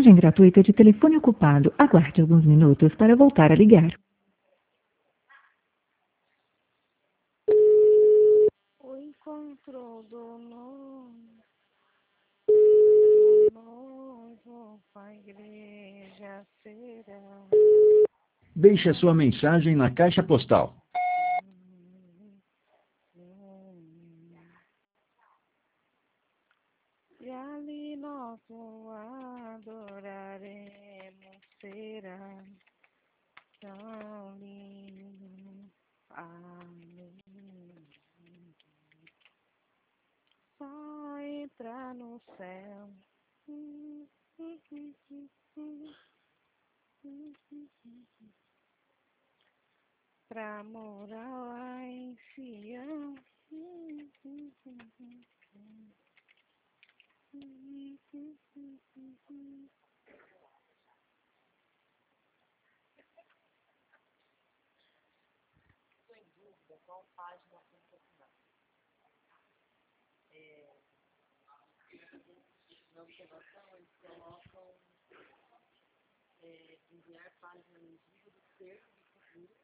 mensagem gratuita de telefone ocupado. Aguarde alguns minutos para voltar a ligar. O encontro do noivo com a igreja será. Deixe a sua mensagem na caixa postal. E ali nós o adoraremos, será tão lindo. Amém. Só entrar no céu. Pra morar lá em Sião. Qual página tem que assinar? Na observação, eles colocam enviar página legível do termo de seguro.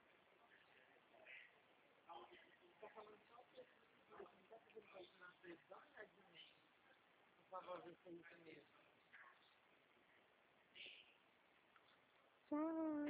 Está falando só o termo de seguro, não está fazendo página na televisão, por favor, vê se é isso mesmo.